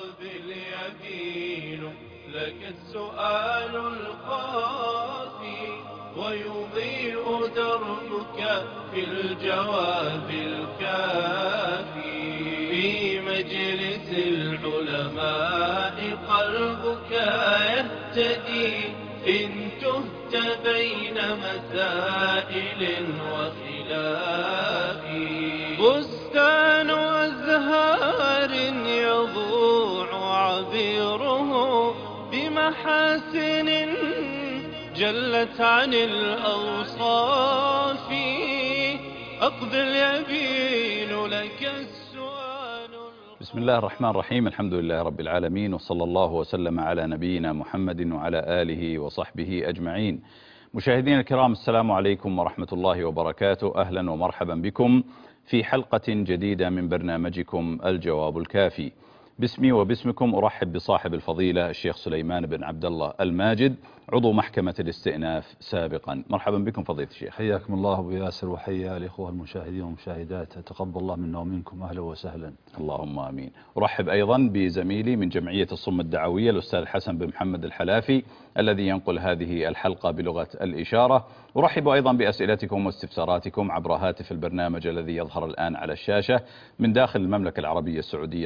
تقضي اليمين لك السؤال الخافي، ويضيء دربك في الجواب الكافي. في مجلس العلماء قلبك يهتدي، إن تهت بين مسائل وخلاف. بستان أزهار يضوع عبيره بمحاسن جلت عن الأوصاف. أقضي اليمين لك السؤال. بسم الله الرحمن الرحيم. الحمد لله رب العالمين، وصلى الله وسلم على نبينا محمد وعلى آله وصحبه أجمعين. مشاهدينا الكرام، السلام عليكم ورحمة الله وبركاته. أهلا ومرحبا بكم في حلقة جديدة من برنامجكم الجواب الكافي. باسمي وباسمكم أرحب بصاحب الفضيلة الشيخ سليمان بن عبد الله الماجد، عضو محكمة الاستئناف سابقا. مرحبا بكم فضيلة الشيخ. حياكم الله أبو ياسر، وحيا الإخوة المشاهدين والمشاهدات، تقبل الله منا ومنكم، أهلا وسهلا. اللهم آمين. أرحب أيضا بزميلي من جمعية الصم الدعوية الأستاذ حسن بن محمد الحلافي الذي ينقل هذه الحلقة بلغة الإشارة. أرحب أيضا بأسئلتكم واستفساراتكم عبر هاتف البرنامج الذي يظهر الآن على الشاشة من داخل المملكة العربية السعودية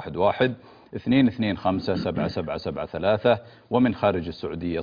011-225-7773، ومن خارج السعودية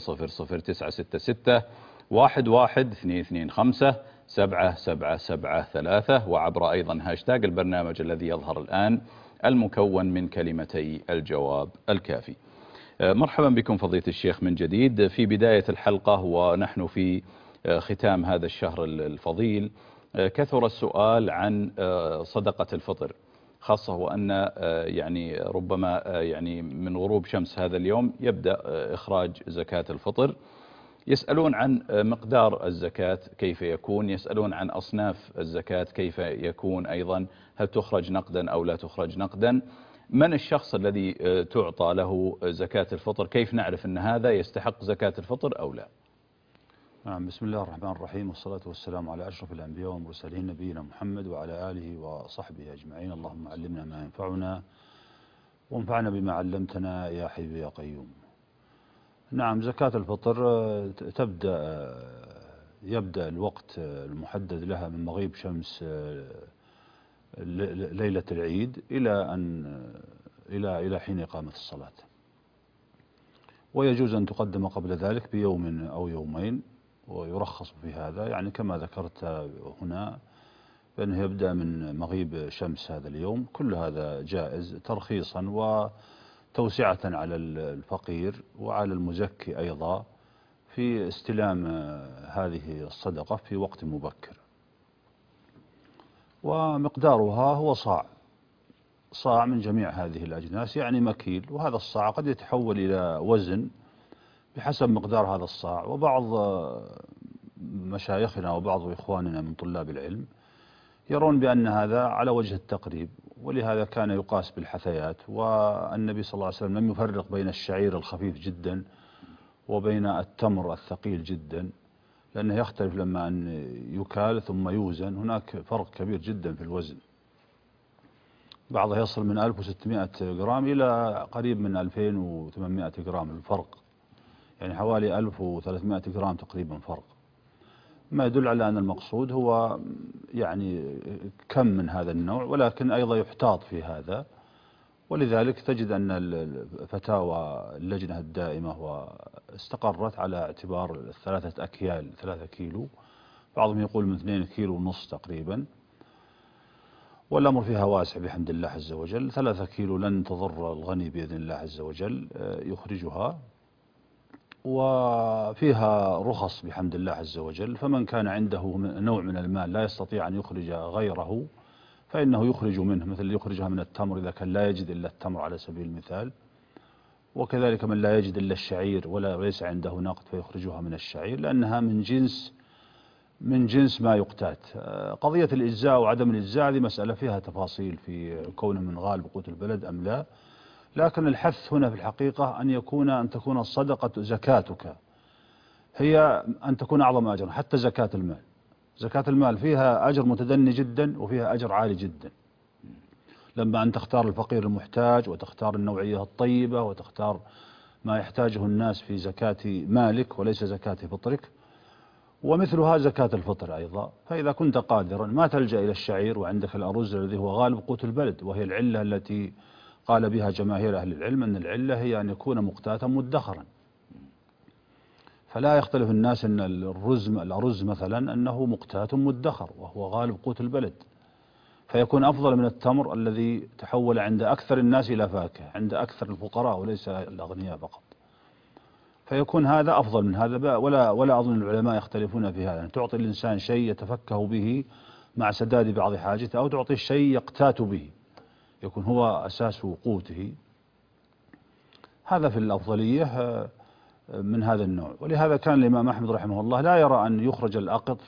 00966-11225-7773، وعبر أيضا هاشتاج البرنامج الذي يظهر الآن المكون من كلمتي الجواب الكافي. مرحبا بكم فضيلة الشيخ من جديد. في بداية الحلقة ونحن في ختام هذا الشهر الفضيل، كثر السؤال عن صدقة الفطر، خاصة وأن يعني ربما يعني من غروب شمس هذا اليوم يبدأ إخراج زكاة الفطر. يسألون عن مقدار الزكاة كيف يكون، يسألون عن أصناف الزكاة كيف يكون أيضا، هل تخرج نقدا أو لا تخرج نقدا، من الشخص الذي تعطى له زكاة الفطر، كيف نعرف أن هذا يستحق زكاة الفطر أو لا. نعم، بسم الله الرحمن الرحيم، والصلاة والسلام على أشرف الأنبياء والمرسلين نبينا محمد وعلى آله وصحبه أجمعين. اللهم علمنا ما ينفعنا وانفعنا بما علمتنا يا حي يا قيوم. نعم، زكاة الفطر يبدأ الوقت المحدد لها من مغيب شمس ليلة العيد إلى حين إقامة الصلاة، ويجوز أن تقدم قبل ذلك بيوم أو يومين، ويرخص في هذا يعني كما ذكرت هنا بأنه يبدأ من مغيب شمس هذا اليوم. كل هذا جائز ترخيصا وتوسعة على الفقير وعلى المزكي أيضا في استلام هذه الصدقة في وقت مبكر. ومقدارها هو صاع من جميع هذه الأجناس، يعني مكيل، وهذا الصاع قد يتحول إلى وزن بحسب مقدار هذا الصاع. وبعض مشايخنا وبعض إخواننا من طلاب العلم يرون بأن هذا على وجه التقريب، ولهذا كان يقاس بالحثيات. والنبي صلى الله عليه وسلم لم يفرق بين الشعير الخفيف جدا وبين التمر الثقيل جدا، لأنه يختلف لما أن يكال ثم يوزن، هناك فرق كبير جدا في الوزن. بعضها يصل من 1600 جرام إلى قريب من 2800 جرام الفرق، يعني حوالي 1300 جرام تقريبا فرق، ما يدل على أن المقصود هو يعني كم من هذا النوع، ولكن أيضا يحتاط في هذا. ولذلك تجد أن فتاوى اللجنة الدائمة استقرت على اعتبار 3 كيلو، بعضهم يقول من 2 كيلو ونص تقريبا، والأمر فيها واسع بحمد الله عز وجل. 3 كيلو لن تضر الغني بإذن الله عز وجل يخرجها، وفيها رخص بحمد الله عز وجل. فمن كان عنده نوع من المال لا يستطيع أن يخرج غيره فإنه يخرج منه، مثل يخرجها من التمر إذا كان لا يجد إلا التمر على سبيل المثال، وكذلك من لا يجد إلا الشعير وليس عنده نقد فيخرجها من الشعير، لأنها من جنس ما يقتات. قضية الإجزاء وعدم الإجزاء هذه مسألة فيها تفاصيل في كونه من غالب قوت البلد أم لا، لكن الحث هنا في الحقيقة أن تكون الصدقة زكاتك هي أن تكون أعظم أجرا. حتى زكاة المال فيها أجر متدني جدا وفيها أجر عالي جدا، لما أن تختار الفقير المحتاج وتختار النوعية الطيبة وتختار ما يحتاجه الناس في زكاة مالك وليس زكاة فطرك، ومثلها زكاة الفطر أيضا. فإذا كنت قادرا ما تلجأ إلى الشعير وعندك الأرز الذي هو غالب قوت البلد، وهي العلة التي قال بها جماهير أهل العلم أن العلة هي أن يكون مقتاتا مدخرا. فلا يختلف الناس أن الأرز مثلا أنه مقتات مدخر وهو غالب قوت البلد، فيكون أفضل من التمر الذي تحول عند أكثر الناس إلى فاكهة، عند أكثر الفقراء وليس الأغنياء فقط. فيكون هذا أفضل من هذا، ولا أظن العلماء يختلفون في هذا، أن تعطي الإنسان شيء يتفكه به مع سداد بعض حاجته، أو تعطي الشيء يقتات به يكون هو أساس قوته. هذا في الأفضلية من هذا النوع. ولهذا كان الإمام أحمد رحمه الله لا يرى أن يخرج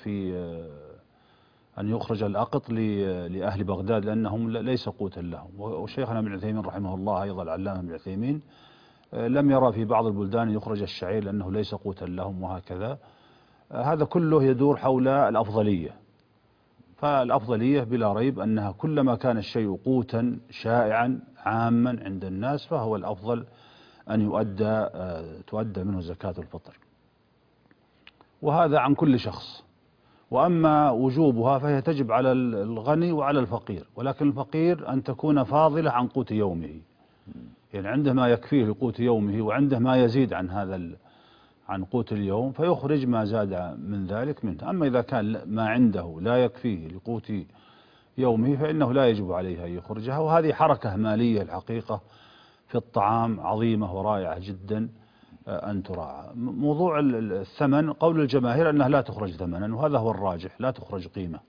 الأقط لأهل بغداد لأنهم ليس قوتا لهم. وشيخنا ابن عثيمين رحمه الله أيضا العلامة ابن عثيمين لم يرى في بعض البلدان يخرج الشعير لأنه ليس قوتا لهم، وهكذا. هذا كله يدور حول الأفضلية. فالأفضلية بلا ريب أنها كلما كان الشيء قوتا شائعا عاما عند الناس فهو الأفضل أن تؤدى منه زكاة الفطر، وهذا عن كل شخص. وأما وجوبها فهي تجب على الغني وعلى الفقير، ولكن الفقير أن تكون فاضلة عن قوت يومه، يعني عنده ما يكفيه لقوت يومه وعنده ما يزيد عن قوت اليوم فيخرج ما زاد من ذلك منه. أما إذا كان ما عنده لا يكفيه لقوت يومه فإنه لا يجب عليه أن يخرجها. وهذه حركة مالية الحقيقة في الطعام عظيمة ورائعة جدا أن تراعى. موضوع الثمن قول الجماهير أنها لا تخرج ثمنا، وهذا هو الراجح، لا تخرج قيمة.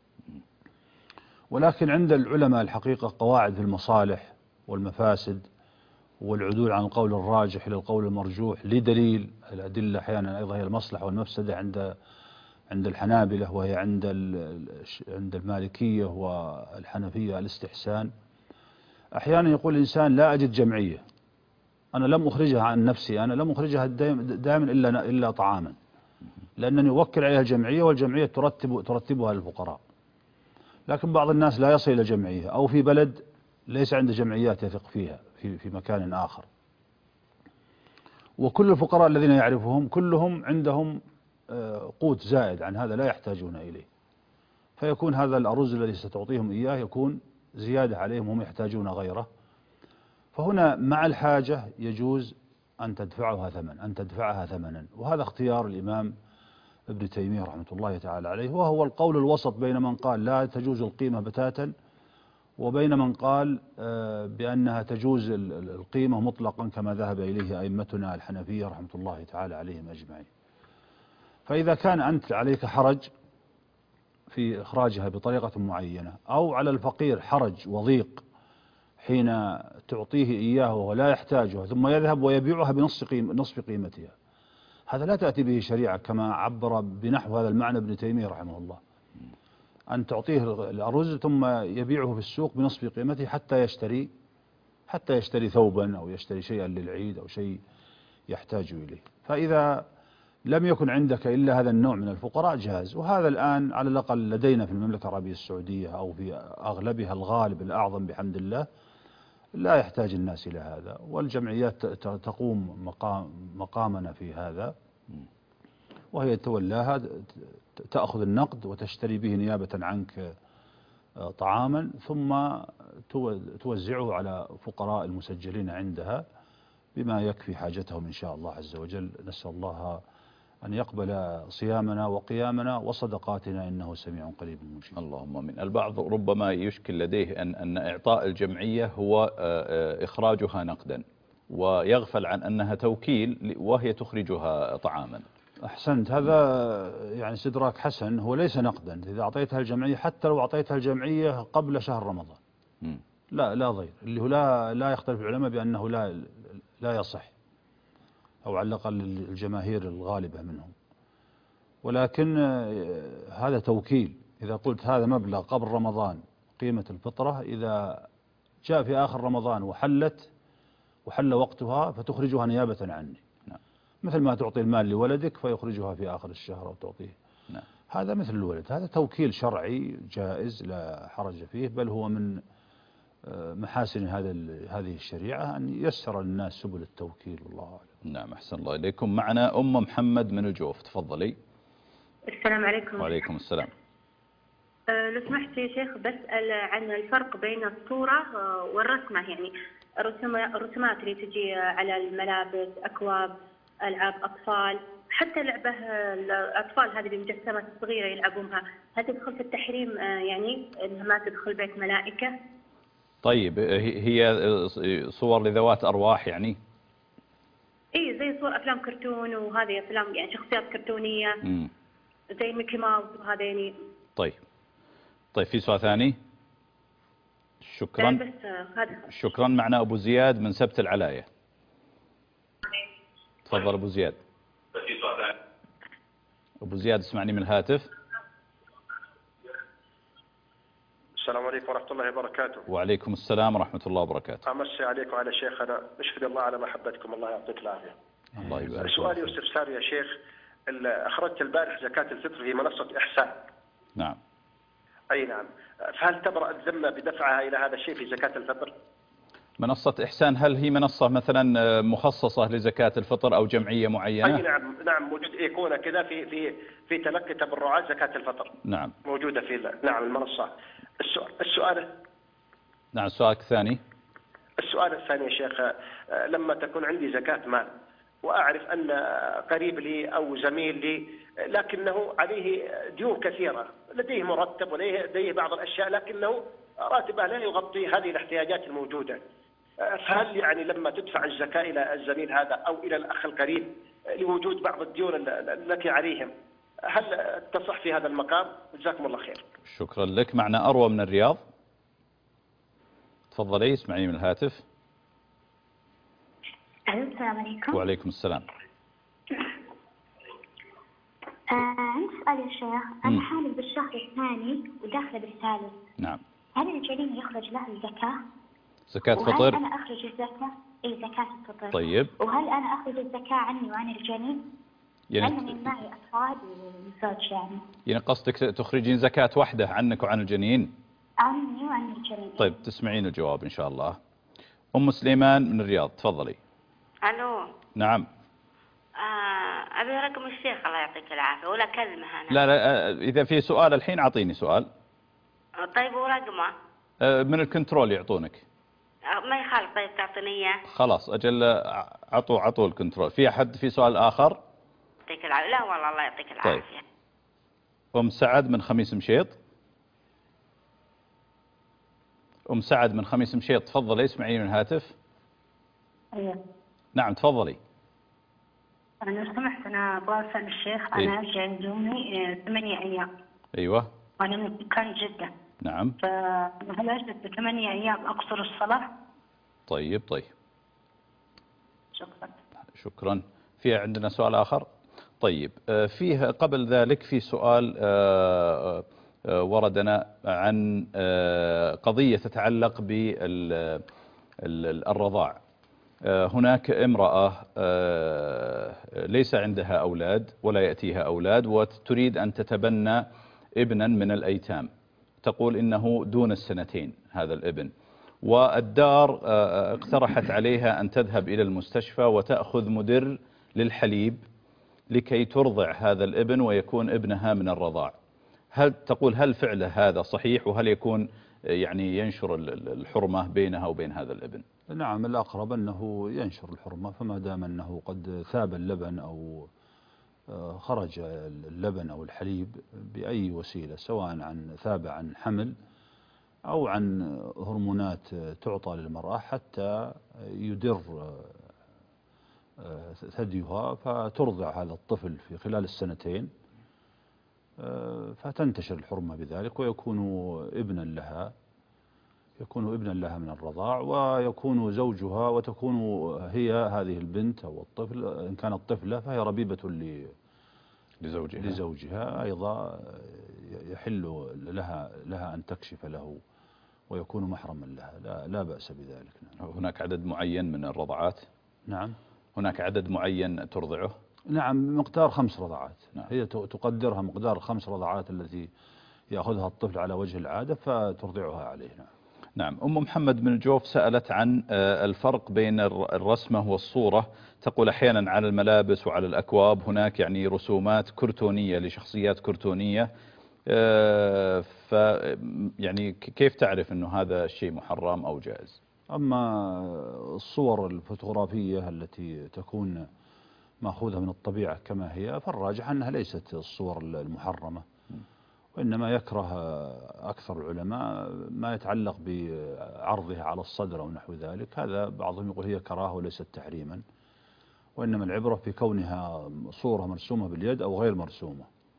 ولكن عند العلماء الحقيقة قواعد في المصالح والمفاسد والعدول عن القول الراجح إلى القول المرجوح لدليل. الأدلة أحيانا أيضا هي المصلحة والمفسدة عند الحنابلة، وهي عند المالكية والحنفية الاستحسان. أحيانا يقول الإنسان لا أجد جمعية، أنا لم أخرجها عن نفسي، أنا لم أخرجها دائما إلا طعاما، لأنني أوكل عليها الجمعية والجمعية ترتبها للفقراء. لكن بعض الناس لا يصل إلى جمعية، أو في بلد ليس عنده جمعيات يثق فيها في مكان آخر. وكل الفقراء الذين يعرفهم كلهم عندهم قوت زائد عن هذا لا يحتاجون إليه، فيكون هذا الأرز الذي ستعطيهم إياه يكون زيادة عليهم هم يحتاجون غيره. فهنا مع الحاجة يجوز أن تدفعها ثمنا، وهذا اختيار الإمام ابن تيمية رحمة الله تعالى عليه، وهو القول الوسط بين من قال لا تجوز القيمة بتاتا وبين من قال بأنها تجوز القيمة مطلقا كما ذهب إليه أئمتنا الحنفية رحمة الله تعالى عليهم أجمعين. فإذا كان أنت عليك حرج في إخراجها بطريقة معينة، أو على الفقير حرج وضيق حين تعطيه إياه وهو لا يحتاجها ثم يذهب ويبيعها بنصف قيمتها، هذا لا تأتي به شريعة كما عبر بنحو هذا المعنى ابن تيمية رحمه الله، أن تعطيه الأرز ثم يبيعه في السوق بنصف قيمته حتى يشتري ثوبا أو يشتري شيئا للعيد أو شيء يحتاج إليه. فإذا لم يكن عندك إلا هذا النوع من الفقراء جاز. وهذا الآن على الأقل لدينا في المملكة العربية السعودية أو في أغلبها الغالب الأعظم بحمد الله لا يحتاج الناس إلى هذا، والجمعيات تقوم مقامنا في هذا، وهي تولاها تأخذ النقد وتشتري به نيابة عنك طعاما ثم توزعه على فقراء المسجلين عندها بما يكفي حاجتهم إن شاء الله عز وجل. نسأل الله أن يقبل صيامنا وقيامنا وصدقاتنا إنه سميع قريب مجيب. اللهم آمين. البعض ربما يشكل لديه أن إعطاء الجمعية هو إخراجها نقدا، ويغفل عن أنها توكيل وهي تخرجها طعاما. أحسنت، هذا يعني استدراك حسن. هو ليس نقدا إذا أعطيتها الجمعية، حتى لو أعطيتها الجمعية قبل شهر رمضان لا ضير، اللي هو لا يختلف العلماء بأنه لا يصح، أو على الأقل الجماهير الغالبة منهم. ولكن هذا توكيل. إذا قلت هذا مبلغ قبل رمضان قيمة الفطرة، إذا جاء في آخر رمضان وحل وقتها فتخرجها نيابة عني. مثل ما تعطي المال لولدك فيخرجها في آخر الشهر أو تعطيه. هذا مثل الولد، هذا توكيل شرعي جائز لا حرج فيه، بل هو من محاسن هذه الشريعة أن ييسر للناس سبل التوكيل، والله أعلم. نعم، أحسن الله إليكم. معنا أم محمد من الجوف، تفضلي. السلام عليكم. وعليكم السلام. لو سمحت يا شيخ، بسأل عن الفرق بين الصورة والرسمة، يعني الرسومات اللي تجي على الملابس، أكواب، ألعاب أطفال، حتى لعبة الأطفال هذه المجسمات الصغيرة يلعبونها، هل تدخل في التحريم يعني إنها ما تدخل بيت ملائكة؟ طيب، هي صور لذوات أرواح يعني؟ إيه، زي صور أفلام كرتون، وهذه أفلام يعني شخصيات كرتونية زي ميكي ماوس وهذا يعني. طيب، في سؤال ثاني؟ شكرا. بس هذا. شكرا. معنا أبو زياد من سبت العلاية، تفضل أبو زياد. أبو زياد اسمعني من الهاتف. السلام عليكم ورحمة الله وبركاته. وعليكم السلام ورحمة الله وبركاته. أمسي عليكم وعلى شيخنا، نشهد الله على محبتكم، الله يعطيك العافية. الله يبارك. سؤالي واستفساري يا شيخ، أخرجت البارح زكاة الفطر في منصة إحسان. نعم. أي نعم، فهل تبرأ الذمة بدفعها إلى هذا الشيء في زكاة الفطر؟ منصة إحسان، هل هي منصة مثلا مخصصة لزكاة الفطر أو جمعية معينة؟ أي نعم موجود إيقونة كذا في تلقي تبرعات زكاة الفطر. نعم. موجودة في المنصة. السؤال. نعم، السؤال الثاني. السؤال الثاني يا شيخ، لما تكون عندي زكاة مال وأعرف أن قريب لي أو زميل لي لكنه عليه ديون كثيرة، لديه مرتب ولديه بعض الأشياء، لكنه راتبه لا يغطي هذه الاحتياجات الموجودة، فهل يعني لما تدفع الزكاة إلى الزميل هذا أو إلى الأخ القريب لوجود بعض الديون التي عليهم، هل تصح في هذا المقام؟ جزاكم الله خير. شكرا لك. معنا أروى من الرياض، تفضلي اسمعيني من الهاتف. السلام عليكم. وعليكم السلام. عندي سؤال يا شيخ، أنا حامل بالشهر الثاني وداخلة بالثالث. نعم. هل الجنين يخرج له الزكاة؟ زكاة فطر؟ وهل أنا أخرج الزكاة؟ إيه، زكاة الفطر. طيب. وهل أنا أخرج الزكاة عني وعن الجنين؟ يعني أنا من معي أطفال وزوج يعني قصدك تخرجين زكاة واحدة عنك وعن الجنين؟ عني وعن الجنين. طيب، تسمعين الجواب إن شاء الله. أم سليمان من الرياض، تفضلي. ألو. نعم. أبي رقم الشيخ الله يعطيك العافية، ولا كلمة أنا. لا، إذا في سؤال الحين أعطيني سؤال. طيب، ورقمه؟ من الكنترول يعطونك. ما يخالف، طيب تعطيني إياه. خلاص أجل، عطوا الكنترول. في أحد في سؤال آخر؟ يعطيك العافية. لا والله، الله يعطيك العافية. طيب. أم سعد من خميس مشيط. أم سعد من خميس مشيط، تفضلي اسمعيني من الهاتف. أيوه. نعم، تفضلي. أنا لو سمحت، أنا أبغى أسأل الشيخ. أنا أجي عندي 8 أيام. أيوه. وأنا من مكان جدة. نعم. فهل أجلس ب8 أيام أقصر الصلاة؟ طيب. شكرا. شكرا. في عندنا سؤال آخر؟ طيب، فيه قبل ذلك في سؤال وردنا عن قضية تتعلق بالرضاع. هناك امرأة ليس عندها أولاد ولا يأتيها أولاد، وتريد أن تتبنى ابنا من الأيتام، تقول إنه دون السنتين هذا الابن، والدار اقترحت عليها أن تذهب إلى المستشفى وتأخذ مدر للحليب لكي ترضع هذا الابن ويكون ابنها من الرضاع. هل فعله هذا صحيح، وهل يكون يعني ينشر الحرمة بينها وبين هذا الابن؟ نعم، الأقرب أنه ينشر الحرمة، فما دام أنه قد ثاب اللبن أو خرج اللبن أو الحليب بأي وسيلة، سواء ثاب عن حمل أو عن هرمونات تعطى للمرأة حتى يدر ثديها، فترضع هذا الطفل في خلال السنتين، فتنتشر الحرمة بذلك، ويكون ابنا لها من الرضاع، ويكون زوجها، وتكون هي هذه البنت أو الطفل إن كانت طفلة فهي ربيبة لزوجها أيضا، يحل لها أن تكشف له ويكون محرما لها، لا بأس بذلك. هناك عدد معين من الرضعات؟ نعم، هناك عدد معين ترضعه؟ نعم، مقدار 5 رضعات. نعم. هي تقدرها مقدار 5 رضعات التي يأخذها الطفل على وجه العادة فترضعها عليه. نعم. نعم. أم محمد بن الجوف سألت عن الفرق بين الرسمة والصورة. تقول أحيانا على الملابس وعلى الأكواب هناك يعني رسومات كرتونية لشخصيات كرتونية، ف يعني كيف تعرف أنه هذا الشيء محرم أو جائز؟ أما الصور الفوتوغرافية التي تكون مأخوذة من الطبيعة كما هي، فالراجح أنها ليست الصور المحرمة، وإنما يكره أكثر العلماء ما يتعلق بعرضها على الصدر أو نحو ذلك. هذا بعضهم يقول هي كراهة وليست تحريما، وإنما العبرة في كونها صورة مرسومة باليد أو غير مرسومة.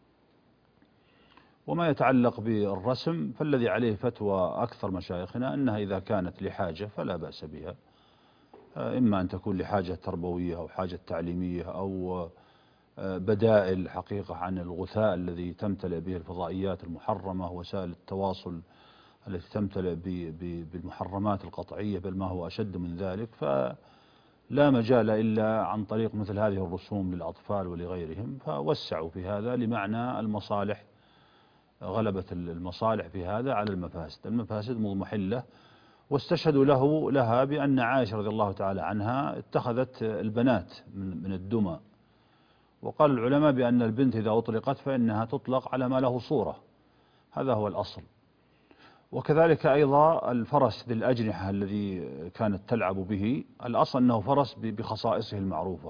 وما يتعلق بالرسم فالذي عليه فتوى أكثر مشايخنا أنها إذا كانت لحاجة فلا بأس بها، إما أن تكون لحاجة تربوية أو حاجة تعليمية أو بدائل حقيقة عن الغثاء الذي تمتلئ به الفضائيات المحرمة، وسائل التواصل التي تمتلئ بالمحرمات القطعية، بل ما هو أشد من ذلك، فلا مجال إلا عن طريق مثل هذه الرسوم للأطفال ولغيرهم. فوسعوا في هذا لمعنى المصالح، غلبت المصالح في هذا على المفاسد، المفاسد مضمحلة. واستشهدوا لها بأن عائشة رضي الله تعالى عنها اتخذت البنات من الدمى، وقال العلماء بأن البنت إذا أطلقت فإنها تطلق على ما له صورة، هذا هو الأصل. وكذلك أيضا الفرس ذي الأجنحة الذي كانت تلعب به، الأصل أنه فرس بخصائصه المعروفة،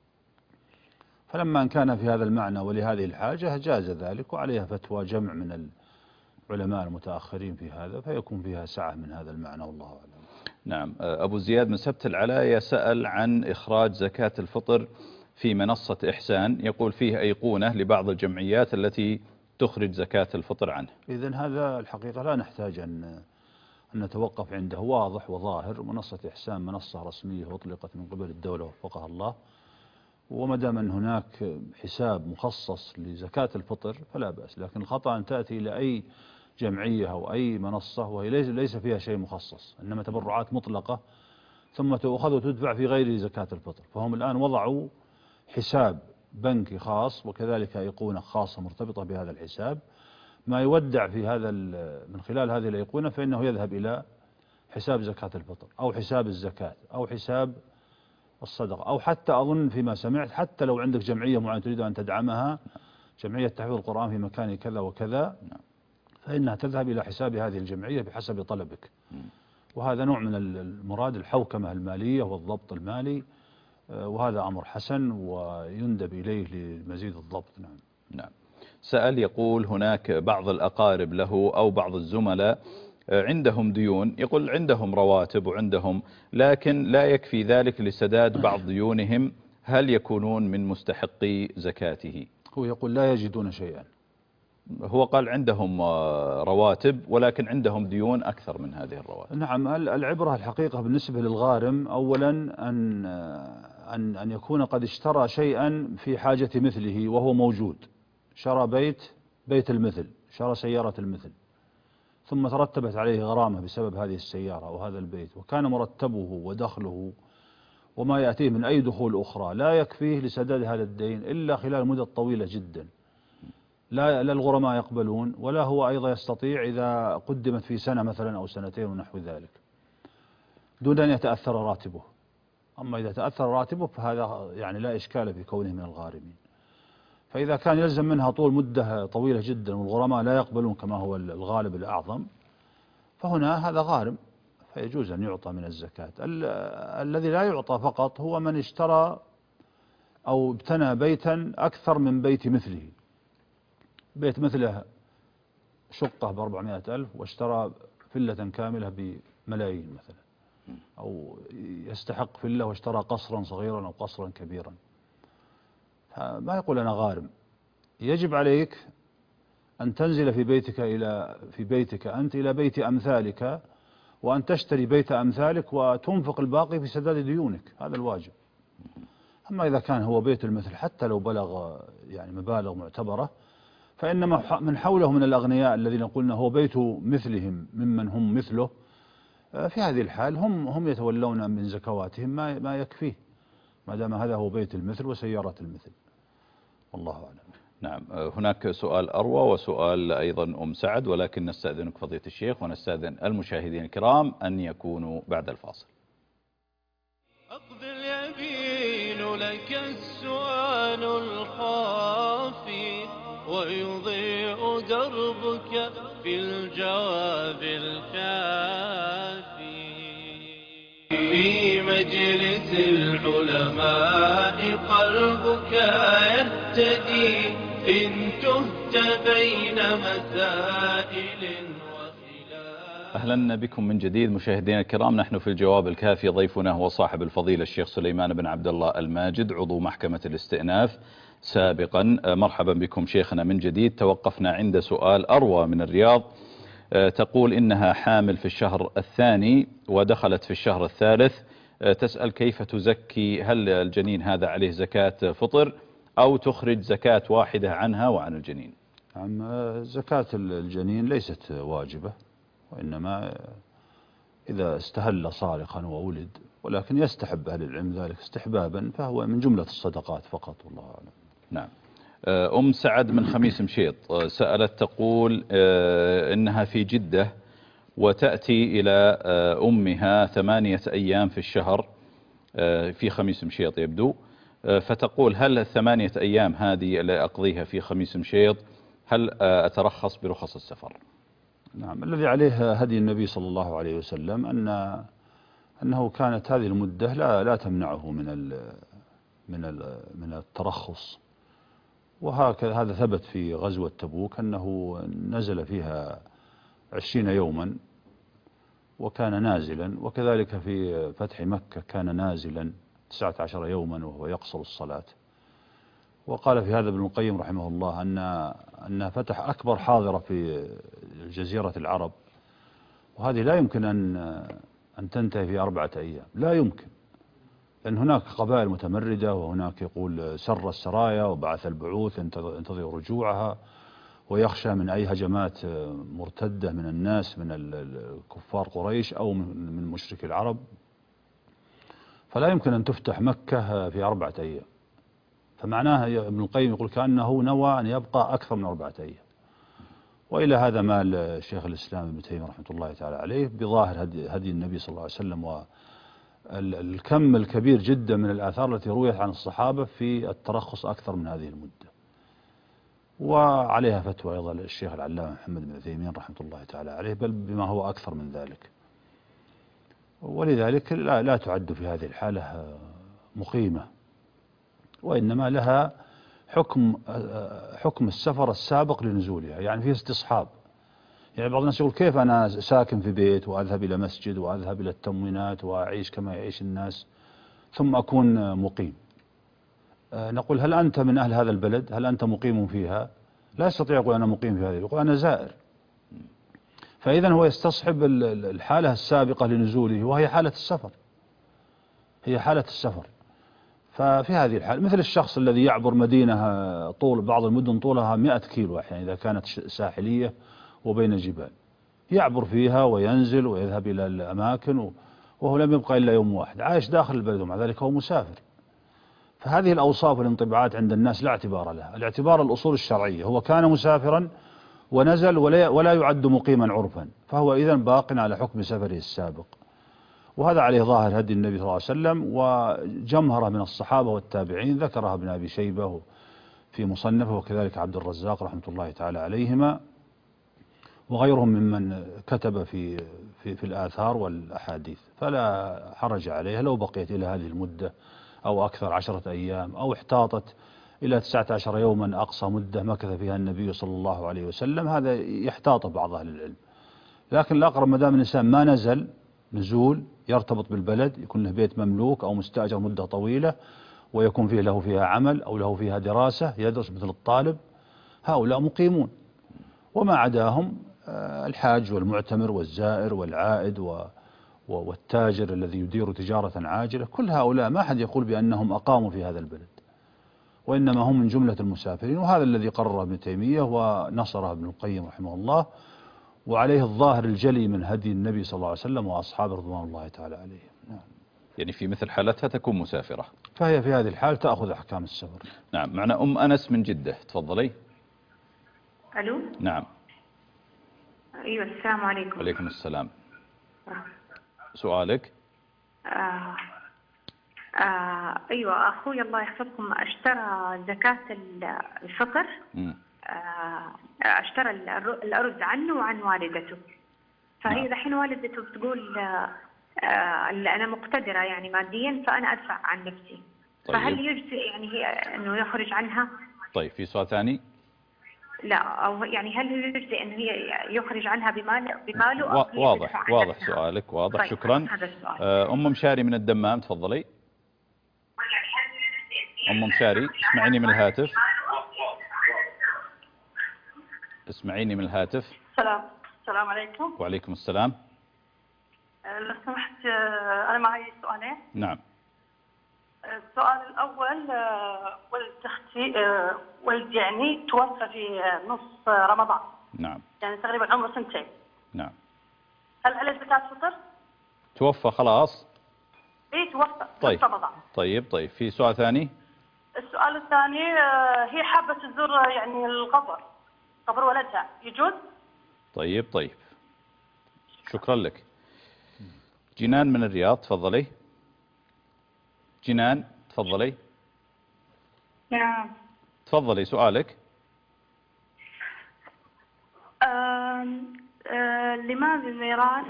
فلما أن كان في هذا المعنى ولهذه الحاجة جاز ذلك، وعليها فتوى جمع من العلماء المتأخرين في هذا، فيكون فيها سعة من هذا المعنى، والله أعلم. نعم. أبو زياد من سبت العلاية سأل عن إخراج زكاة الفطر في منصة إحسان، يقول فيه أيقونة لبعض الجمعيات التي تخرج زكاة الفطر عنه. إذن هذا الحقيقة لا نحتاج أن نتوقف عنده، واضح وظاهر. منصة إحسان منصة رسمية وأطلقت من قبل الدولة وفقها الله، وما دام أن هناك حساب مخصص لزكاة الفطر فلا بأس، لكن الخطأ أن تأتي إلى أي جمعية أو أي منصة وهي ليس فيها شيء مخصص، إنما تبرعات مطلقة ثم تؤخذ وتدفع في غير زكاة الفطر. فهم الآن وضعوا حساب بنكي خاص وكذلك أيقونة خاصة مرتبطة بهذا الحساب، ما يودع في هذا من خلال هذه الأيقونة فإنه يذهب إلى حساب زكاة الفطر أو حساب الزكاة أو حساب الصدقة، أو حتى أظن فيما سمعت حتى لو عندك جمعية معينة تريد أن تدعمها، جمعية تحفيظ القرآن في مكان كذا وكذا، فإنها تذهب إلى حساب هذه الجمعية بحسب طلبك. وهذا نوع من المراد الحوكمة المالية والضبط المالي، وهذا أمر حسن ويندب إليه لمزيد الضبط. نعم. سأل يقول هناك بعض الأقارب له أو بعض الزملاء عندهم ديون، يقول عندهم رواتب وعندهم، لكن لا يكفي ذلك لسداد بعض ديونهم، هل يكونون من مستحقي زكاته؟ هو يقول لا يجدون شيئا. هو قال عندهم رواتب ولكن عندهم ديون أكثر من هذه الرواتب. نعم. العبرة الحقيقة بالنسبة للغارم أولا أن يكون قد اشترى شيئا في حاجة مثله وهو موجود، شرى بيت المثل، شرى سيارة المثل، ثم ترتبت عليه غرامة بسبب هذه السيارة أو هذا البيت، وكان مرتبه ودخله وما يأتيه من أي دخول أخرى لا يكفيه لسداد هذا الدين إلا خلال مدة طويلة جدا، لا الغرماء يقبلون ولا هو أيضا يستطيع إذا قدمت في سنة مثلا أو سنتين ونحو ذلك دون أن يتأثر راتبه. أما إذا تأثر راتبه فهذا يعني لا إشكال في كونه من الغارمين. فإذا كان يلزم منها طول مدة طويلة جدا والغرماء لا يقبلون كما هو الغالب الأعظم، فهنا هذا غارم فيجوز أن يعطى من الزكاة. الذي لا يعطى فقط هو من اشترى أو ابتنى بيتا أكثر من بيت مثله، بيت مثله شقة ب400,000 واشترى فلة كاملة بملايين مثلا، أو يستحق فلة واشترى قصرا صغيرا أو قصرا كبيرا، ما يقول أنا غارم. يجب عليك أن تنزل في بيتك أنت إلى بيت أمثالك، وأن تشتري بيت أمثالك وتنفق الباقي في سداد ديونك، هذا الواجب. أما إذا كان هو بيت المثل حتى لو بلغ يعني مبالغ معتبرة، فإن من حوله من الأغنياء الذين قلنا هو بيت مثلهم ممن هم مثله، في هذه الحال هم يتولون من زكواتهم ما يكفيه، ما دام هذا هو بيت المثل وسيارة المثل، والله أعلم. نعم. هناك سؤال أروى وسؤال أيضا أم سعد، ولكن نستأذنك فضيلة الشيخ ونستأذن المشاهدين الكرام أن يكونوا بعد الفاصل. أقضي اليمين لك السؤال الخافي، ويضيء دربك في الجواب الكافي. في مجلس العلماء قلبك يهتدي، إن تهت بين مسائل وخلاف. أهلا بكم من جديد مشاهدينا الكرام. نحن في الجواب الكافي، ضيفنا هو صاحب الفضيلة الشيخ سليمان بن عبد الله الماجد، عضو محكمة الاستئناف سابقا. مرحبا بكم شيخنا من جديد. توقفنا عند سؤال أروى من الرياض، تقول إنها حامل في الشهر الثاني ودخلت في الشهر الثالث. تسأل كيف تزكي، هل الجنين هذا عليه زكاة فطر أو تخرج زكاة واحدة عنها وعن الجنين؟ نعم، زكاة الجنين ليست واجبة، وإنما إذا استهل صارخا وولد، ولكن يستحب أهل العلم ذلك استحبابا، فهو من جملة الصدقات فقط، والله أعلم. نعم. أم سعد من خميس مشيط سألت، تقول إنها في جدة وتأتي إلى أمها 8 أيام في الشهر في خميس مشيط يبدو، فتقول هل 8 أيام هذه اللي أقضيها في خميس مشيط هل أترخص برخص السفر؟ نعم، الذي عليه هدي النبي صلى الله عليه وسلم أنه كانت هذه المدة لا تمنعه من الترخص، وهكذا هذا ثبت في غزوة تبوك أنه نزل فيها 20 يوما وكان نازلا، وكذلك في فتح مكة كان نازلا 19 يوما وهو يقصر الصلاة. وقال في هذا ابن القيم رحمه الله أن فتح أكبر حاضرة في جزيرة العرب، وهذه لا يمكن أن تنتهي في 4 أيام، لا يمكن، لأن هناك قبائل متمردة، وهناك يقول سر السرايا وبعث البعوث ينتظر رجوعها، ويخشى من أي هجمات مرتدة من الناس من الكفار قريش أو من مشرك العرب، فلا يمكن أن تفتح مكة في 4 أيام. فمعناها ابن القيم يقول كأنه نوى أن يبقى أكثر من 4 أيام. وإلى هذا مال شيخ الإسلام ابن تيمية رحمة الله تعالى عليه بظاهر هدي النبي صلى الله عليه وسلم، والكم الكبير جدا من الآثار التي رويت عن الصحابة في الترخص أكثر من هذه المدة. وعليها فتوى أيضا الشيخ العلامة محمد بن عثيمين رحمة الله تعالى عليه، بل بما هو أكثر من ذلك. ولذلك لا تعد في هذه الحالة مقيمة، وإنما لها حكم السفر السابق لنزولها، يعني فيه استصحاب. يعني بعض الناس يقول كيف أنا ساكن في بيت وأذهب إلى مسجد وأذهب إلى التموينات وأعيش كما يعيش الناس ثم أكون مقيم؟ نقول هل أنت من أهل هذا البلد؟ هل أنت مقيم فيها؟ لا يستطيع يقول أنا مقيم في هذه، يقول أنا زائر. فإذا هو يستصحب الحالة السابقة لنزوله، وهي حالة السفر، هي حالة السفر. ففي هذه الحالة مثل الشخص الذي يعبر مدينة طول بعض المدن طولها 100 كيلو أحيانا إذا كانت ساحلية وبين جبال، يعبر فيها وينزل ويذهب إلى الأماكن وهو لم يبقى إلا يوم واحد، عايش داخل البلد ومع ذلك هو مسافر. فهذه الأوصاف والانطباعات عند الناس لا اعتبار لها، الاعتبار الأصول الشرعية. هو كان مسافرا ونزل ولا يعد مقيما عرفا، فهو إذن باق على حكم سفره السابق. وهذا عليه ظاهر هدي النبي صلى الله عليه وسلم وجمهرة من الصحابة والتابعين، ذكرها ابن أبي شيبة في مصنفه، وكذلك عبد الرزاق رحمة الله تعالى عليهما، وغيرهم ممن كتب في الآثار والأحاديث. فلا حرج عليها لو بقيت إلى هذه المدة أو أكثر 10 أيام، أو احتاطت إلى 19 يوما أقصى مدة مكث فيها النبي صلى الله عليه وسلم، هذا يحتاط بعض أهل العلم. لكن الأقرب ما دام الإنسان ما نزل نزول يرتبط بالبلد، يكون له بيت مملوك أو مستأجر مدة طويلة ويكون له فيها عمل أو له فيها دراسة يدرس مثل الطالب، هؤلاء مقيمون. وما عداهم الحاج والمعتمر والزائر والعائد والتاجر الذي يدير تجارة عاجلة، كل هؤلاء ما أحد يقول بأنهم أقاموا في هذا البلد، وإنما هم من جملة المسافرين. وهذا الذي قرره ابن تيمية ونصره ابن القيم رحمه الله، وعليه الظاهر الجلي من هدي النبي صلى الله عليه وسلم وأصحابه رضوان الله تعالى عليهم. نعم. يعني في مثل حالتها تكون مسافرة. فهي في هذه الحال تأخذ أحكام السفر. نعم. معنا أم أنس من جدة، تفضلي. الو. نعم. ايوه السلام عليكم. وعليكم السلام. سؤالك. ايوه اخوي الله يحفظكم اشترى زكاة الفطر. اشترى الارز عنه وعن والدته. فهي الحين والدته بتقول انا مقتدرة يعني ماديا فانا ادفع عن نفسي. طيب. فهل يجزئ يعني هي انه يخرج عنها؟ طيب في سؤال ثاني؟ لا، او يعني هل يجزئ انه هي يخرج عنها بماله او هي واضح نفسها؟ سؤالك واضح. طيب. شكرا. هذا السؤال. أم مشاري من الدمام، تفضلي. أم مشاري اسمعيني من الهاتف. اسمعيني من الهاتف. السلام عليكم. وعليكم السلام. لو سمحت أنا معي سؤالين. نعم. السؤال الأول ولد أختي ولد يعني توفى في نص رمضان. نعم. يعني تقريبا عمره 2 سنين. نعم. هل عليه زكاة فطر؟ توفى خلاص؟ إيه توفى. طيب. نص رمضان. طيب في سؤال ثاني؟ السؤال الثاني هي حابة تزور يعني قبر ولدها، يجوز؟ طيب شكرا لك. جنان من الرياض، تفضلي. جنان تفضلي. نعم. تفضلي سؤالك. لماذا الميراث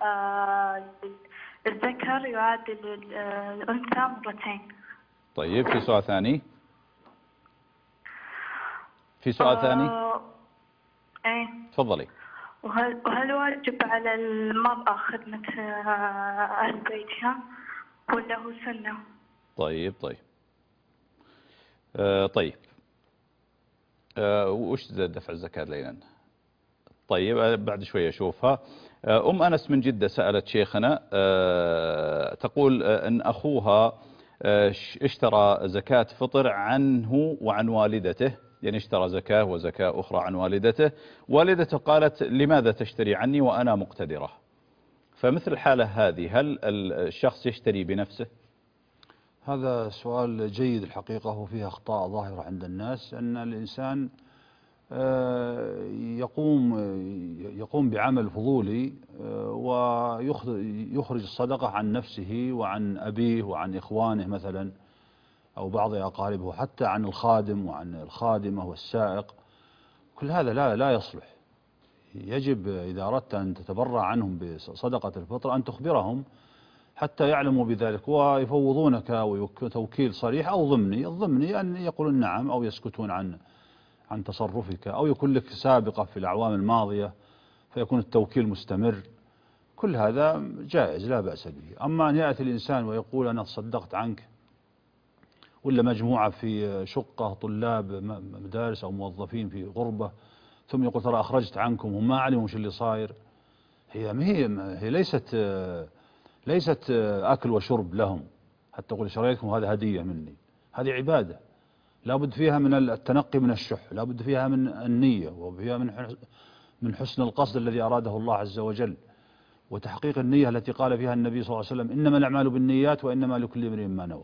الذكر يعادل الأنثى مرتين؟ طيب في سؤال ثاني؟ في سؤال ثاني؟ ايه. تفضلي. وهل واجب على المرأة خدمة أهل بيتها ولا هو سنة؟ طيب وش دفع الزكاة ليلا؟ طيب بعد شوية أشوفها. أم أنس من جدة سألت شيخنا، تقول أن أخوها اشترى زكاة فطر عنه وعن والدته، يعني اشترى زكاة وزكاة أخرى عن والدته. والدته قالت لماذا تشتري عني وأنا مقتدرة؟ فمثل الحالة هذه هل الشخص يشتري بنفسه؟ هذا سؤال جيد الحقيقة، وفيه أخطاء ظاهرة عند الناس. أن الإنسان يقوم بعمل فضولي ويخرج الصدقة عن نفسه وعن أبيه وعن إخوانه مثلا أو بعض أقاربه، حتى عن الخادم وعن الخادمة والسائق. كل هذا لا يصلح. يجب إذا أردت أن تتبرع عنهم بصدقة الفطر أن تخبرهم حتى يعلموا بذلك ويفوضونك توكيل صريح أو ضمني. الضمني أن يقولون نعم أو يسكتون عن تصرفك، أو يكون لك سابقة في الأعوام الماضية فيكون التوكيل مستمر. كل هذا جائز لا بأس به. أما أن يأتي الإنسان ويقول أنا تصدقت عنك، ولا مجموعة في شقة طلاب مدارس أو موظفين في غربة ثم يقول ترى أخرجت عنكم هم ما علموا وش اللي صاير، هي ليست أكل وشرب لهم حتى تقول شريتكم هذا هدية مني. هذه عبادة لا بد فيها من التنقي من الشح، لا بد فيها من النية، وفيها من حسن القصد الذي أراده الله عز وجل، وتحقيق النية التي قال فيها النبي صلى الله عليه وسلم إنما الأعمال بالنيات وإنما لكل امرئ ما نوى.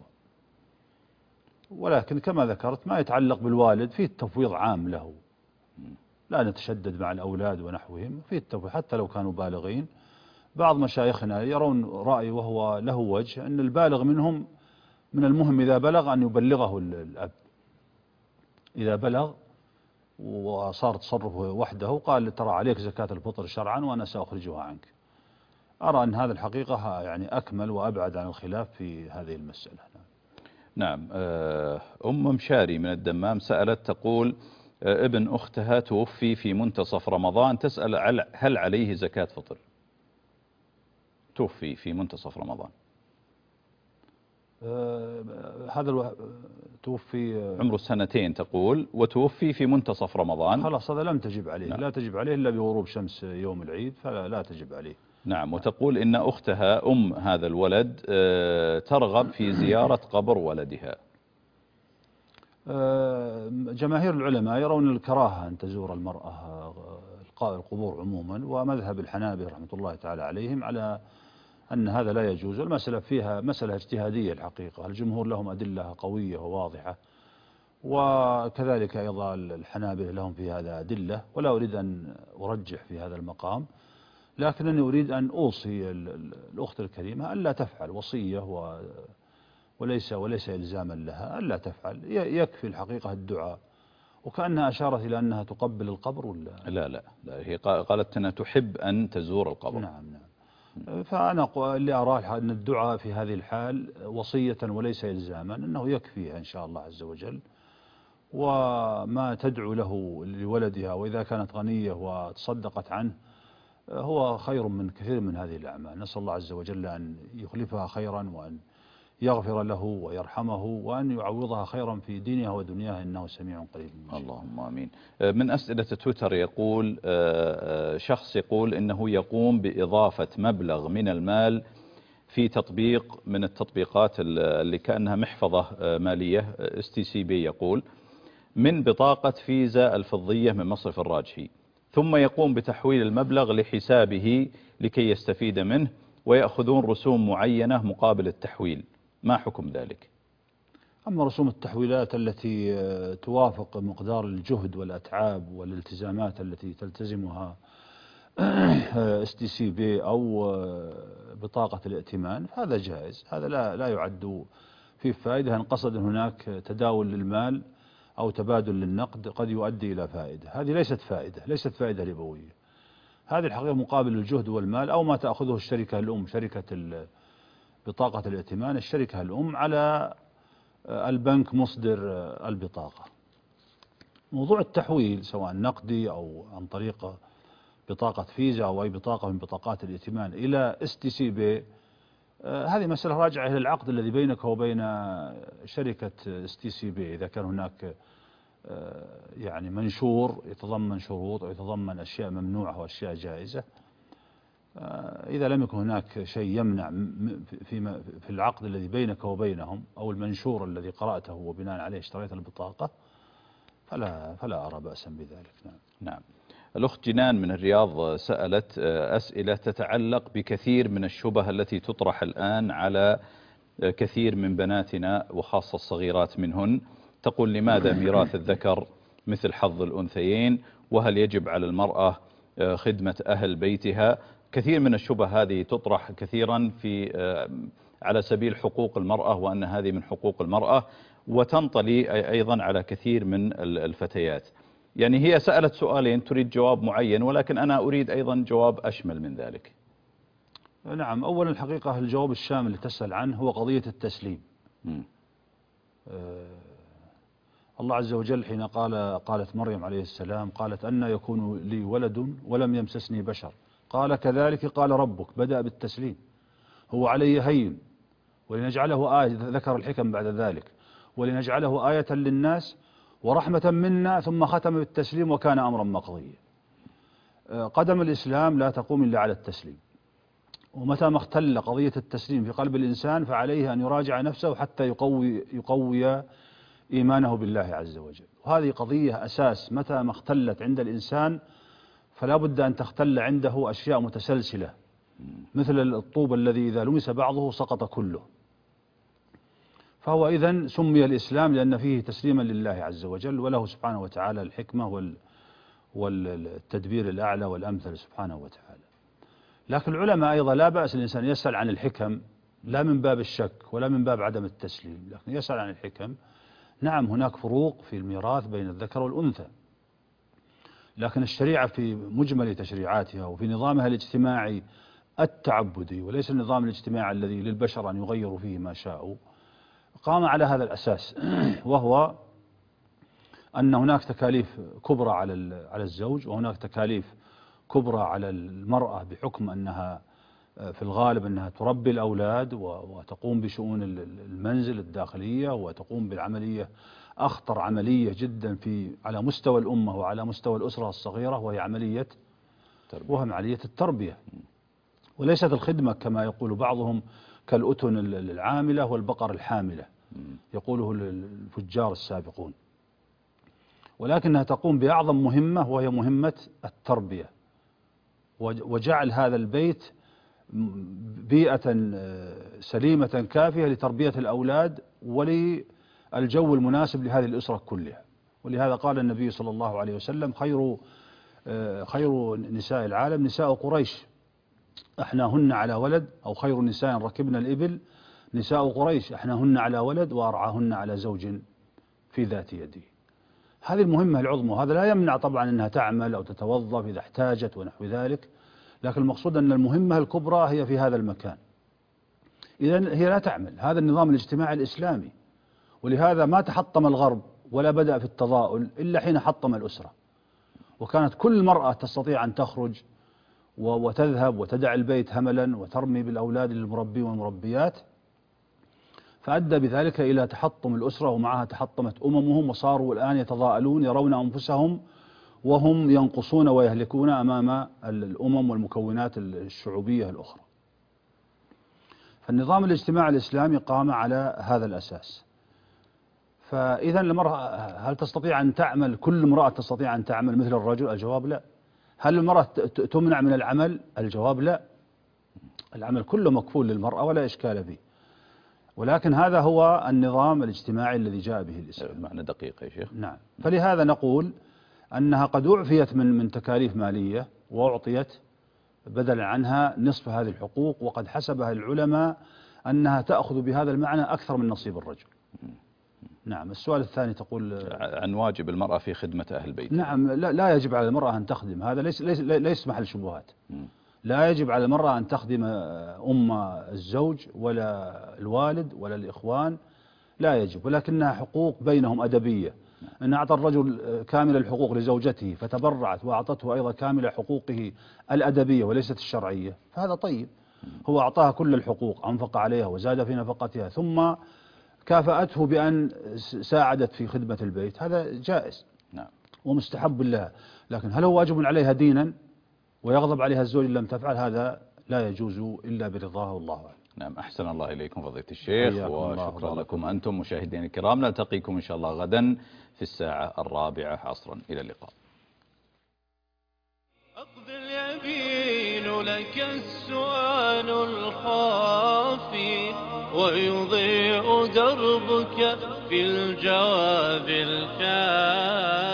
ولكن كما ذكرت ما يتعلق بالوالد فيه التفويض عام له، لا نتشدد مع الأولاد ونحوهم، فيه التفويض حتى لو كانوا بالغين. بعض مشايخنا يرون رأي وهو له وجه أن البالغ منهم من المهم إذا بلغ أن يبلغه الأب، إذا بلغ وصار تصرفه وحده قال ترى عليك زكاة الفطر شرعا وأنا سأخرجها عنك. أرى أن هذا الحقيقة يعني أكمل وأبعد عن الخلاف في هذه المسألة. نعم. أم مشاري من الدمام سألت تقول ابن أختها توفي في منتصف رمضان، تسأل هل عليه زكاة فطر؟ توفي في منتصف رمضان. هذا توفي عمره 2 تقول، وتوفي في منتصف رمضان. خلاص هذا لم تجب عليه. نعم. لا تجب عليه إلا بغروب شمس يوم العيد، فلا تجب عليه. نعم. وتقول إن أختها أم هذا الولد ترغب في زيارة قبر ولدها. جماهير العلماء يرون الكراهة أن تزور المرأة القبور عموما، ومذهب الحنابلة رحمة الله تعالى عليهم على أن هذا لا يجوز. المسألة فيها مسألة اجتهادية الحقيقة، الجمهور لهم أدلة قوية وواضحة، وكذلك أيضا الحنابلة لهم في هذا أدلة، ولا أريد أن أرجح في هذا المقام، لكنني أريد أن أوصي الأخت الكريمة ألا تفعل وصية وليس إلزاما لها ألا تفعل، يكفي الحقيقة الدعاء. وكأنها أشارت إلى أنها تقبل القبر ولا لا هي قالت أنها تحب أن تزور القبر. نعم. فأنا اللي أراه أن الدعاء في هذه الحال وصية وليس إلزاما، أنه يكفيها إن شاء الله عز وجل، وما تدعو له لولدها وإذا كانت غنية وتصدقت عنه هو خير من كثير من هذه الأعمال. نسأل الله عز وجل أن يخلفها خيرا، وأن يغفر له ويرحمه، وأن يعوضها خيرا في دينها ودنياها، إنه سميع قريب. اللهم آمين. من أسئلة تويتر يقول شخص يقول إنه يقوم بإضافة مبلغ من المال في تطبيق من التطبيقات اللي كأنها محفظة مالية STCB، يقول من بطاقة فيزا الفضية من مصرف الراجحي، ثم يقوم بتحويل المبلغ لحسابه لكي يستفيد منه، ويأخذون رسوم معينة مقابل التحويل، ما حكم ذلك؟ أما رسوم التحويلات التي توافق مقدار الجهد والأتعاب والالتزامات التي تلتزمها STCB أو بطاقة الائتمان فهذا جائز، هذا لا يعد فيه فائدة. إن قصد هناك تداول للمال أو تبادل للنقد قد يؤدي إلى فائدة، هذه ليست فائدة ربوية، هذه الحقيقة مقابل الجهد والمال، أو ما تأخذه الشركة الأم، شركة بطاقة الائتمان، الشركة الأم على البنك مصدر البطاقة. موضوع التحويل سواء نقدي أو عن طريق بطاقة فيزا أو أي بطاقة من بطاقات الائتمان إلى STCB، هذه مسألة راجعة إلى العقد الذي بينك وبين شركة STCB، إذا كان هناك يعني منشور يتضمن شروط أو يتضمن أشياء ممنوعة وأشياء جائزة. إذا لم يكن هناك شيء يمنع في العقد الذي بينك وبينهم أو المنشور الذي قرأته وبناء عليه اشتريت البطاقة فلا أرى بأسا بذلك. نعم. الأخت جنان من الرياض سألت أسئلة تتعلق بكثير من الشبه التي تطرح الآن على كثير من بناتنا وخاصة الصغيرات منهن. تقول لماذا ميراث الذكر مثل حظ الأنثيين، وهل يجب على المرأة خدمة أهل بيتها؟ كثير من الشبه هذه تطرح كثيرا على سبيل حقوق المرأة، وأن هذه من حقوق المرأة، وتنطلي أيضا على كثير من الفتيات. يعني هي سألت سؤالين تريد جواب معين، ولكن أنا أريد أيضا جواب أشمل من ذلك. نعم، أولا الحقيقة الجواب الشامل اللي تسأل عنه هو قضية التسليم. الله عز وجل حين قالت مريم عليه السلام قالت أن يكون لي ولد ولم يمسسني بشر، قال كذلك قال ربك، بدأ بالتسليم، هو علي هين ولنجعله آية، ذكر الحكم بعد ذلك، ولنجعله آية للناس ورحمة منا، ثم ختم بالتسليم وكان أمرا مقضيا. قدم الإسلام لا تقوم إلا على التسليم، ومتى ما اختل قضية التسليم في قلب الإنسان فعليه أن يراجع نفسه حتى يقوي إيمانه بالله عز وجل. وهذه قضية أساس، متى ما اختلت عند الإنسان فلا بد أن تختل عنده أشياء متسلسلة، مثل الطوب الذي إذا لمس بعضه سقط كله. فهو إذن سمي الإسلام لأن فيه تسليما لله عز وجل، وله سبحانه وتعالى الحكمة والتدبير الأعلى والأمثل سبحانه وتعالى. لكن العلماء أيضا لا بأس الإنسان يسأل عن الحكم، لا من باب الشك ولا من باب عدم التسليم، لكن يسأل عن الحكم. نعم، هناك فروق في الميراث بين الذكر والأنثى، لكن الشريعة في مجمل تشريعاتها وفي نظامها الاجتماعي التعبدي، وليس النظام الاجتماعي الذي للبشر أن يغيروا فيه ما شاءوا، قام على هذا الأساس، وهو أن هناك تكاليف كبرى على الزوج، وهناك تكاليف كبرى على المرأة بحكم أنها في الغالب أنها تربي الأولاد وتقوم بشؤون المنزل الداخلية، وتقوم بالعملية أخطر عملية جدا على مستوى الأمة وعلى مستوى الأسرة الصغيرة، وهي عملية التربية، وليست الخدمة كما يقول بعضهم كالأتن العاملة والبقر الحاملة يقوله الفجار السابقون، ولكنها تقوم بأعظم مهمة وهي مهمة التربية، وجعل هذا البيت بيئة سليمة كافية لتربية الأولاد وللجو المناسب لهذه الأسرة كلها. ولهذا قال النبي صلى الله عليه وسلم: خير نساء العالم نساء قريش أحناهن على ولد، أو خير نساء ركبنا الإبل نساء قريش أحناهن على ولد وأرعاهن على زوج في ذات يده. هذه المهمة العظمى، وهذا لا يمنع طبعا أنها تعمل أو تتوظف إذا احتاجت ونحو ذلك، لكن المقصود أن المهمة الكبرى هي في هذا المكان. إذن هي لا تعمل، هذا النظام الاجتماعي الإسلامي. ولهذا ما تحطم الغرب ولا بدأ في التضاؤل إلا حين حطم الأسرة، وكانت كل مرأة تستطيع أن تخرج وتذهب وتدع البيت هملا وترمي بالأولاد للمربين والمربيات، فأدى بذلك إلى تحطم الأسرة، ومعها تحطمت أممهم، وصاروا الآن يتضاءلون، يرون أنفسهم وهم ينقصون ويهلكون أمام الأمم والمكونات الشعوبية الأخرى. فالنظام الاجتماعي الإسلامي قام على هذا الأساس. فإذا المرأة هل تستطيع أن تعمل؟ كل امرأة تستطيع أن تعمل مثل الرجل؟ الجواب لا. هل المرأة تمنع من العمل؟ الجواب لا. العمل كله مكفول للمرأة ولا إشكال فيه، ولكن هذا هو النظام الاجتماعي الذي جاء به الإسلام. معنى دقيق يا شيخ. نعم. فلهذا نقول أنها قد أعفيت من تكاليف مالية، وأعطيت بدلا عنها نصف هذه الحقوق، وقد حسبها العلماء أنها تأخذ بهذا المعنى أكثر من نصيب الرجل. نعم. السؤال الثاني تقول عن واجب المرأة في خدمة أهل البيت. نعم. لا يجب على المرأة أن تخدم، هذا ليس محل شبهات. لا يجب على المرأة أن تخدم أم الزوج ولا الوالد ولا الإخوان، لا يجب، ولكنها حقوق بينهم أدبية. أن أعطى الرجل كامل الحقوق لزوجته فتبرعت وأعطته أيضا كامل حقوقه الأدبية وليست الشرعية، فهذا طيب. هو أعطاها كل الحقوق، أنفق عليها وزاد في نفقتها، ثم كافأته بأن ساعدت في خدمة البيت، هذا جائز. نعم. ومستحب لها. لكن هل هو واجب عليها دينا ويغضب عليها الزوج إن لم تفعل؟ هذا لا يجوز إلا برضاها، والله أعلم. نعم. أحسن الله إليكم فضيلة الشيخ، وشكرا لكم أنتم مشاهدين الكرام. نلتقيكم إن شاء الله غدا في الساعة 4 عصرا. إلى اللقاء. أقبل يبين لك السؤال الخافي، ويضيء دربك في الجواب الكافي.